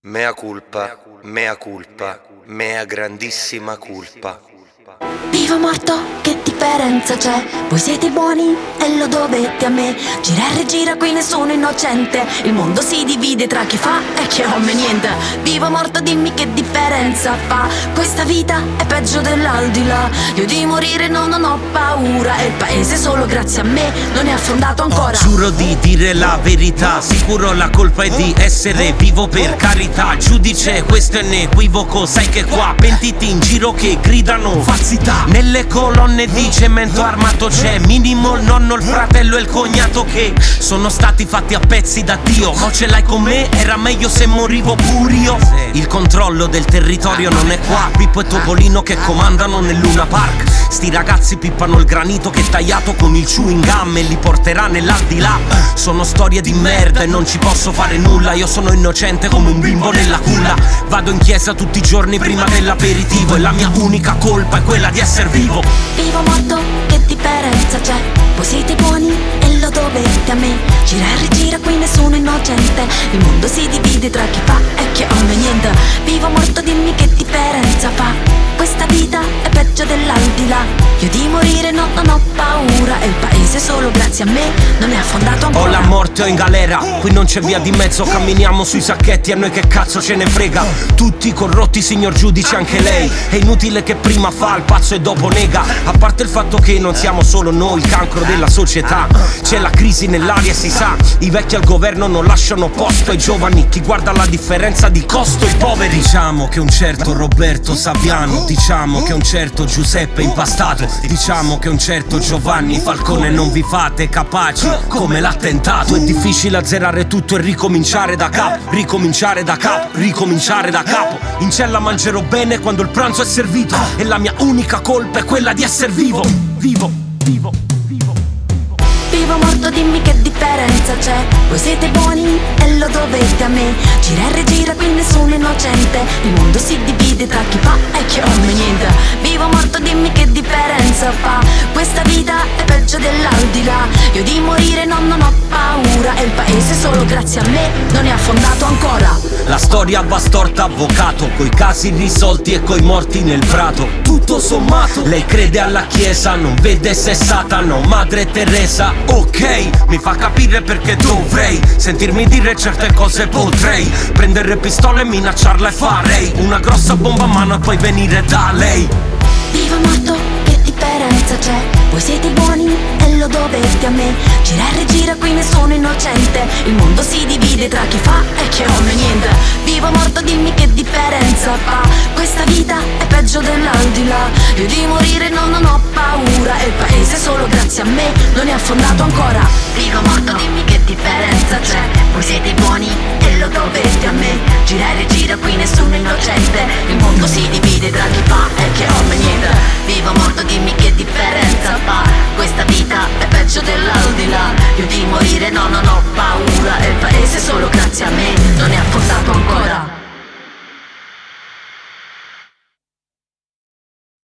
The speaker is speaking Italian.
Mea culpa, mea culpa, mea grandissima culpa. Vivo morto, che differenza c'è? Voi siete buoni e lo dovete a me. Gira e rigira, qui nessuno è innocente. Il mondo si divide tra chi fa e chi come niente. Vivo morto, dimmi che differenza fa. Questa vita è peggio dell'aldilà. Io di morire non ho paura. E il paese solo grazie a me non è affondato ancora. Giuro di dire la verità. Sicuro la colpa è di essere vivo, per carità. Giudice, questo è un equivoco. Sai che qua pentiti in giro che gridano falsità. Nelle colonne di cemento armato c'è minimo il nonno, il fratello e il cognato che sono stati fatti a pezzi da Dio. Ma ce l'hai con me? Era meglio se morivo pure io. Il controllo del territorio non è qua. Pippo e Topolino che comandano nel Luna Park. Sti ragazzi pippano il granito che è tagliato con il chewing gum e li porterà nell'aldilà. Sono storie di merda e non ci posso fare nulla. Io sono innocente come un bimbo nella culla. Vado in chiesa tutti i giorni prima dell'aperitivo e la mia unica colpa è quella di essere vivo. Vivo morto, che differenza c'è? Voi siete buoni e lo dovete a me. Gira e rigira, qui nessuno è innocente. Il mondo si divide tra chi fa e chi come niente. Vivo morto, dimmi che differenza fa. Questa vita è peggio dell'aldilà. Io di morire non ho paura. E il paese solo grazie a me non è affondato ancora. O la morte o in galera, qui non c'è via di mezzo. Camminiamo sui sacchetti, a noi che cazzo ce ne frega. Tutti corrotti, signor giudice, anche lei. È inutile che prima fa il pazzo e dopo nega. A parte il fatto che non siamo solo noi il cancro della società. C'è la crisi nell'aria, si sa. I vecchi al governo non lasciano posto ai giovani. Chi guarda la differenza di costo, i poveri. Diciamo che un certo Roberto Saviano, diciamo che un certo Giuseppe Impastato, diciamo che un certo Giovanni Falcone non vi fate capaci come l'attentato. È difficile azzerare tutto e ricominciare da capo. Ricominciare da capo, ricominciare da capo. In cella mangerò bene quando il pranzo è servito. E la mia unica colpa è quella di essere vivo. Vivo, vivo, vivo. Vivo morto, dimmi che differenza c'è? Voi siete buoni e lo dovete a me. Gira e rigira, qui nessuno è innocente. Il mondo si divide tra chi fa e chi come niente. Vivo morto, dimmi che differenza fa. Questa vita è peggio dell'aldilà. Io di morire non ho paura. E il paese solo grazie a me non è affondato ancora. La storia va storta, avvocato, coi casi risolti e coi morti nel prato. Tutto sommato, lei crede alla chiesa, non vede se Satana o Madre Teresa. Ok, mi fa capire perché dovrei sentirmi dire certe cose, potrei prendere pistola e minacciarla e farei una grossa bomba a mano e poi venire da lei. Vivo morto, che differenza c'è? Voi siete buoni e lo dovete a me. Gira e rigira, qui nessuno è innocente. Il mondo si divide tra chi fa e chi come niente. Vivo morto, dimmi che differenza fa. Questa vita è peggio dell'aldilà. Io di morire non ho paura. E il paese solo grazie a me non è affondato ancora. Vivo morto, dimmi che differenza c'è? Voi siete buoni e lo dovete a me. Gira e rigira, qui nessuno è innocente. Il mondo si divide tra chi fa e chi come niente. Vivo morto, dimmi che differenza fa. Questa vita è peggio dell'aldilà. Io di morire non ho paura. E il paese solo grazie a me non è affondato ancora.